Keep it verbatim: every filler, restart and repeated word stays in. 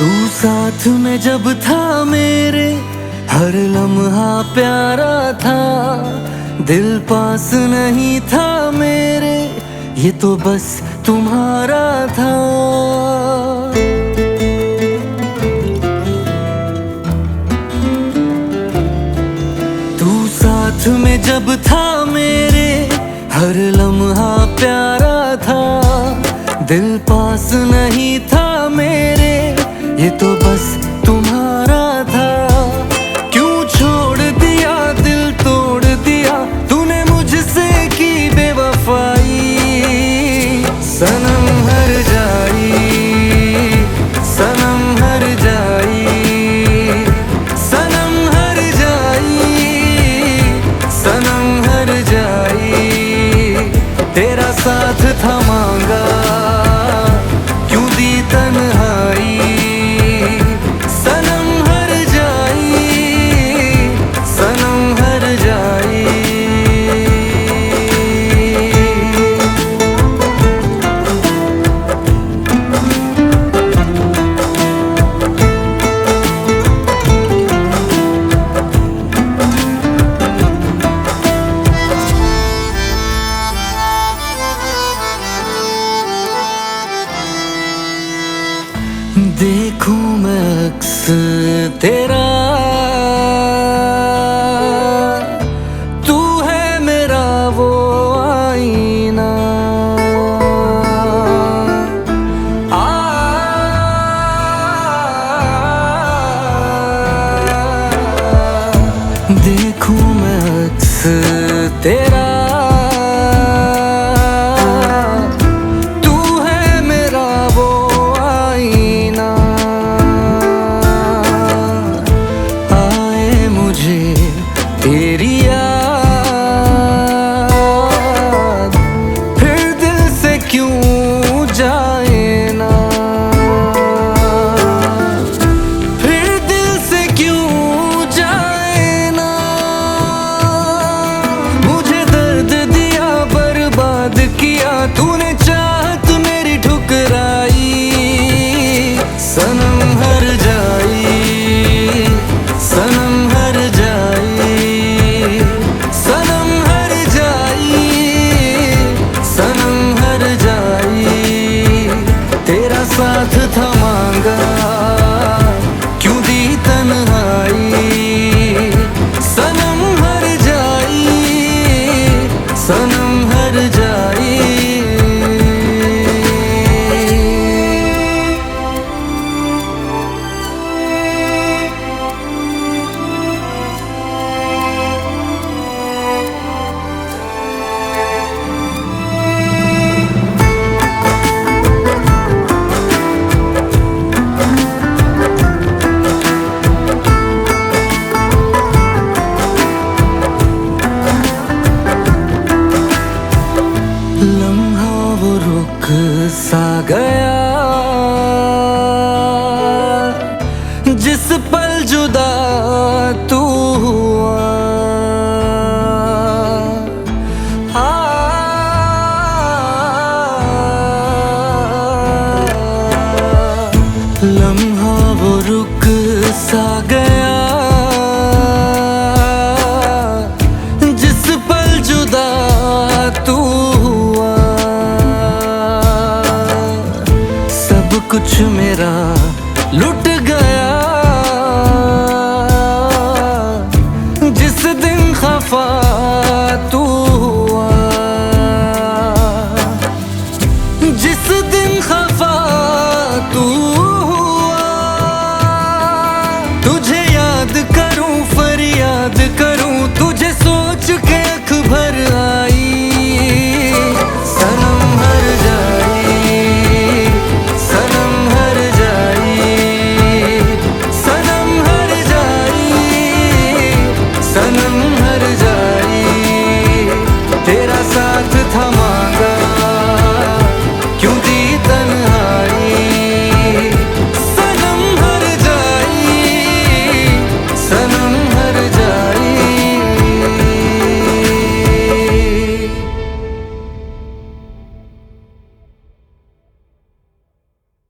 तू साथ में जब था मेरे, हर लम्हा प्यारा था। दिल पास नहीं था मेरे, ये तो बस तुम्हारा था। तू साथ में जब था मेरे, हर लम्हा प्यारा था। दिल पास नहीं था मेरे, ये तो बस तुम्हारा था। क्यों छोड़ दिया, दिल तोड़ दिया तूने मुझसे की बेवफाई। सनम हर जाई, सनम हर जाई, सनम हर जाई, सनम हर जाई। तेरा साथ था मांगा, क्यों दी तन्हाई। सनम हर जाई, सनम हर जाई। देखूं मैं अक्स तेरा, तू है मेरा वो आईना। आ, देखूं मैं अक्स तेरा, तेरी याद फिर दिल से क्यों जाए ना, फिर दिल से क्यों जाए ना। मुझे दर्द दिया, बर्बाद किया तूने, चाहत मेरी ठुकराई। सनम हर जाई, सनम हर जाई, सनम हर जाई, सनम हर जाई। तेरा साथ था मांगा, क्यों दी तन्हाई। सनम हर जाई, सनम हर जाई। लम्हा वो रुक सा गया, जिस पल जुदा तू हुआ। आ, लम्हा वो रुक सा गया, जिस पल जुदा तू कुछ मेरा